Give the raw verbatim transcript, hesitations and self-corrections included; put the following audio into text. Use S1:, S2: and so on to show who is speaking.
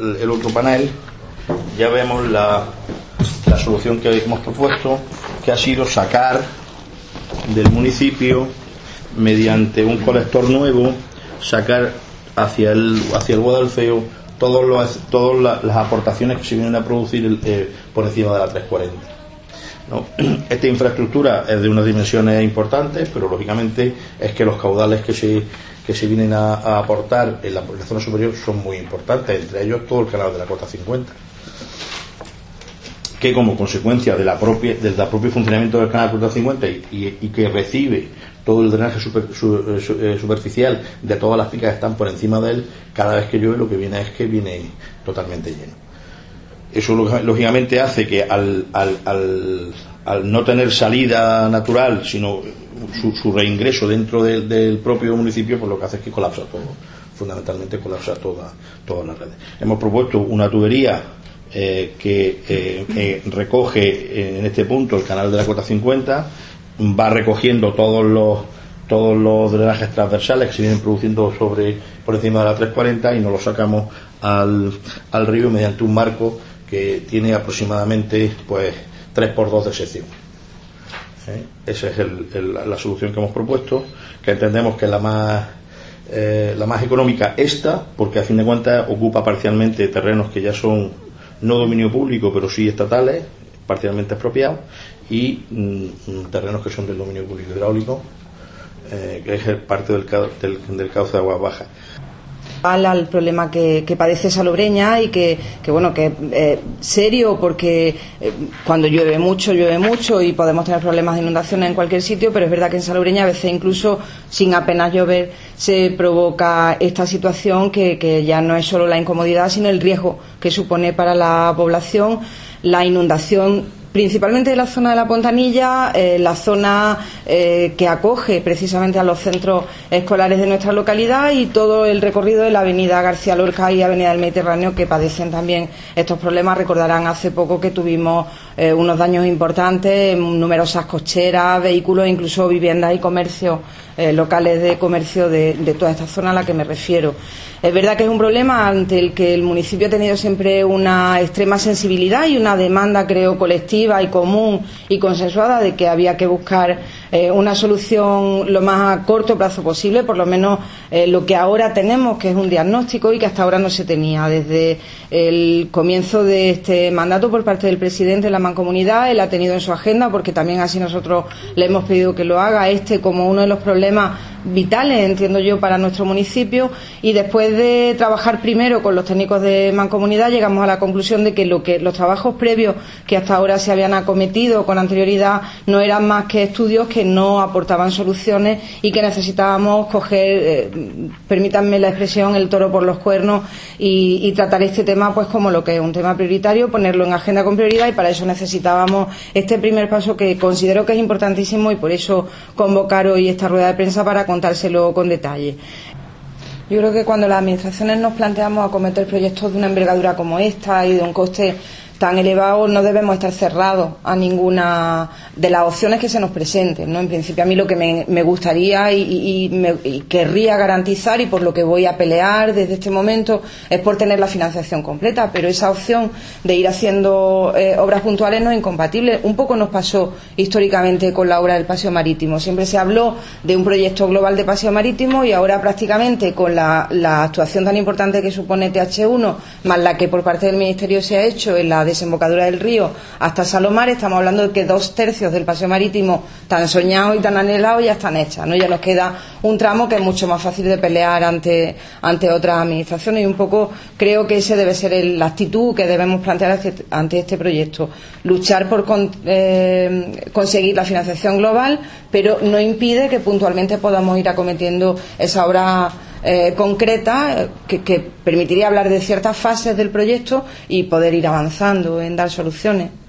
S1: el otro panel, ya vemos la, la solución que hemos propuesto, que ha sido sacar del municipio, mediante un colector nuevo, sacar hacia el hacia el Guadalfeo todos los, todas la, las aportaciones que se vienen a producir eh, por encima de la tres cuarenta, ¿no? Esta infraestructura es de unas dimensiones importantes, pero lógicamente es que los caudales que se que se vienen a, a aportar en la, en la zona superior son muy importantes, entre ellos todo el canal de la cota cincuenta, que como consecuencia de la propia, del propio funcionamiento del canal cota cincuenta y, y, y que recibe todo el drenaje super, su, su, eh, superficial de todas las picas que están por encima de él, cada vez que llueve lo que viene es que viene totalmente lleno. Eso lógicamente hace que al, al, al, al no tener salida natural, sino su, su reingreso dentro del, del propio municipio, pues lo que hace es que colapsa todo, fundamentalmente colapsa toda, todas las redes. Hemos propuesto una tubería eh, que eh, eh, recoge en este punto el canal de la cota cincuenta, va recogiendo todos los todos los drenajes transversales que se vienen produciendo sobre por encima de la tres cuarenta y nos los sacamos al, al río mediante un marco que tiene aproximadamente pues tres por dos de sección. ¿Eh? Esa es el, el, la solución que hemos propuesto, que entendemos que es la más eh, la más económica esta, porque a fin de cuentas ocupa parcialmente terrenos que ya son no dominio público pero sí estatales, parcialmente expropiados, y mm, terrenos que son del dominio público hidráulico, eh, que es parte del, del, del cauce de aguas bajas.
S2: Al problema que, que padece Salobreña y que, que bueno, que es eh, serio, porque eh, cuando llueve mucho, llueve mucho y podemos tener problemas de inundaciones en cualquier sitio, pero es verdad que en Salobreña a veces incluso sin apenas llover se provoca esta situación que, que ya no es solo la incomodidad sino el riesgo que supone para la población la inundación, principalmente de la zona de la Pontanilla, eh, la zona eh, que acoge precisamente a los centros escolares de nuestra localidad, y todo el recorrido de la avenida García Lorca y avenida del Mediterráneo, que padecen también estos problemas. Recordarán hace poco que tuvimos eh, unos daños importantes, numerosas cocheras, vehículos, incluso viviendas y comercios, eh, locales de comercio de, de toda esta zona a la que me refiero. Es verdad que es un problema ante el que el municipio ha tenido siempre una extrema sensibilidad y una demanda, creo, colectiva y común y consensuada de que había que buscar eh, una solución lo más a corto plazo posible, por lo menos eh, lo que ahora tenemos, que es un diagnóstico y que hasta ahora no se tenía. Desde el comienzo de este mandato por parte del presidente de la Mancomunidad, él ha tenido en su agenda, porque también así nosotros le hemos pedido que lo haga, este como uno de los problemas vitales, entiendo yo, para nuestro municipio, y después de trabajar primero con los técnicos de Mancomunidad llegamos a la conclusión de que, lo que los trabajos previos que hasta ahora se habían acometido con anterioridad no eran más que estudios que no aportaban soluciones y que necesitábamos coger, eh, permítanme la expresión, el toro por los cuernos y, y tratar este tema pues como lo que es un tema prioritario, ponerlo en agenda con prioridad, y para eso necesitábamos este primer paso, que considero que es importantísimo, y por eso convocar hoy esta rueda de prensa para contárselo con detalle. Yo creo que cuando las administraciones nos planteamos acometer proyectos de una envergadura como esta y de un coste tan elevado, no debemos estar cerrados a ninguna de las opciones que se nos presenten, ¿no? En principio, a mí lo que me, me gustaría y, y, y, me, y querría garantizar, y por lo que voy a pelear desde este momento, es por tener la financiación completa, pero esa opción de ir haciendo eh, obras puntuales no es incompatible. Un poco nos pasó históricamente con la obra del Paseo Marítimo. Siempre se habló de un proyecto global de Paseo Marítimo, y ahora prácticamente con la, la actuación tan importante que supone T H uno, más la que por parte del Ministerio se ha hecho en la desembocadura del río hasta Salomar, estamos hablando de que dos tercios del paseo marítimo tan soñado y tan anhelado ya están hechas, ¿no? Ya nos queda un tramo que es mucho más fácil de pelear ante, ante otras administraciones, y un poco creo que ese debe ser el, la actitud que debemos plantear ante este proyecto: luchar por con, eh, conseguir la financiación global, pero no impide que puntualmente podamos ir acometiendo esa obra Eh, concreta que, que permitiría hablar de ciertas fases del proyecto y poder ir avanzando en dar soluciones.